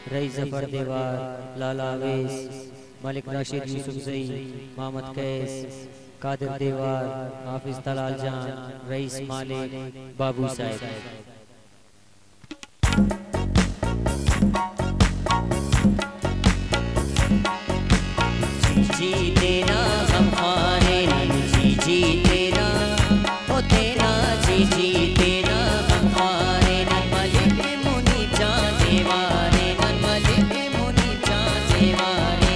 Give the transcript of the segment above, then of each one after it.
Rice Zafar देवार, लाला अवेस, मलिक राशिद यूसुफ जई, मोहम्मद कैस, कादिर देवार, हाफिज तलाल जान, रईस मालिक, बाबू साहिब। जी तेरा हम खाने जी तेरा ओ तेरा जी तेरा हम खाने मलिक मुनि जाने वाले मलिक मुनि जाने वाले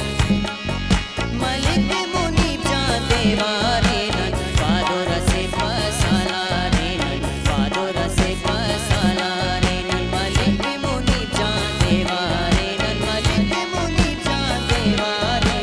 मलिक मुनि जाने वाले बादुर से फसाला रे बादुर से फसाला रे मलिक मुनि जाने वाले मलिक मुनि जाने वाले।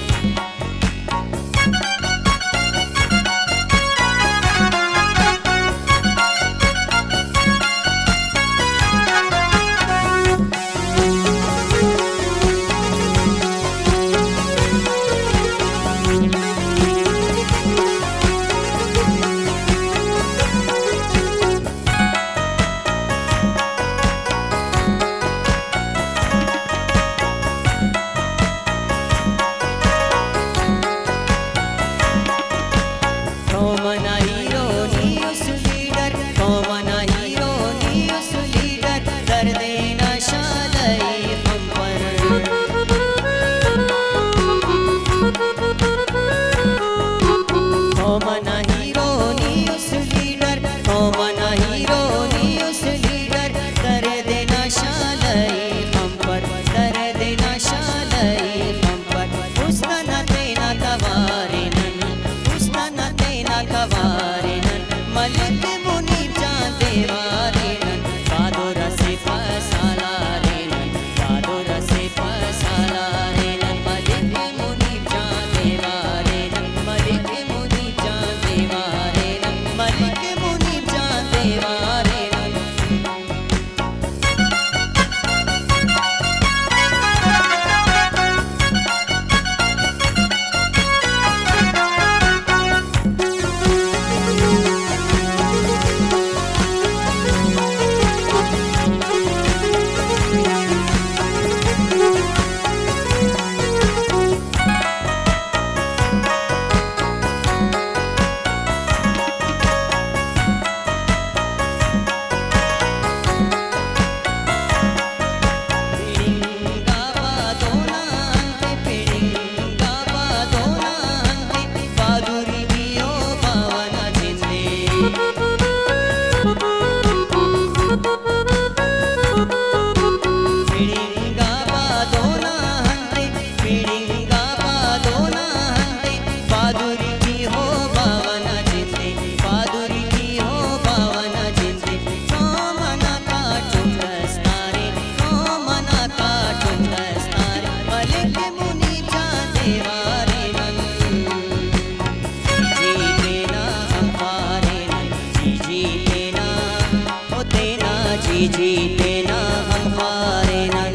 मलिक मुनि जाने वाले बादुर से फसाला रे बादुर से फसाला रे मलिक मुनि जाने वाले मलिक मुनि जाने वाले मलिक मुनि जाने वाले। जी तेना हम हारे नन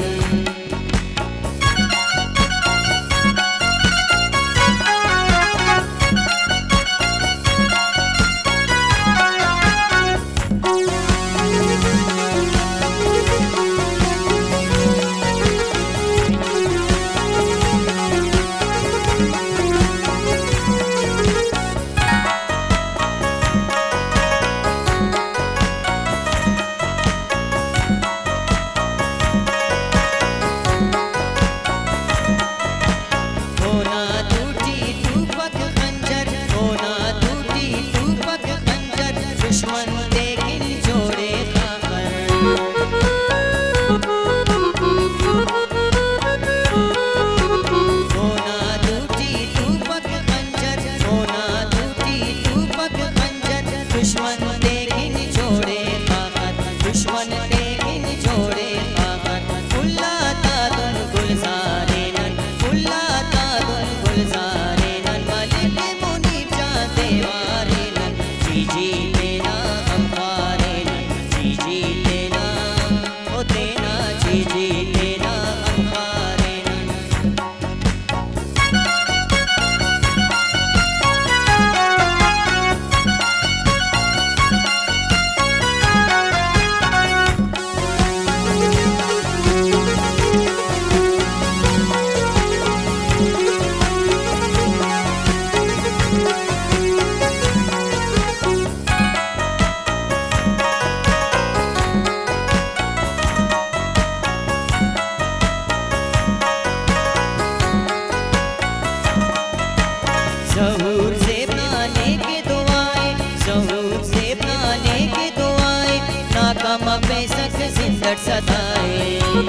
सिंदट सताए।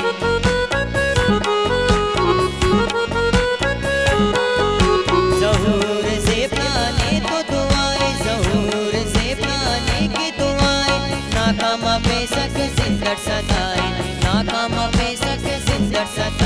ज़हूर से प्राणे तो दुआएं, ज़हूर से प्राणे की दुआएं, नाकाम बेशक सिंदट सताए, नाकाम बेशक सिंदट सताए।